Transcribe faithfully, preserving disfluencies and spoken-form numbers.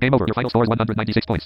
Game over. Your final score is one hundred ninety-six points.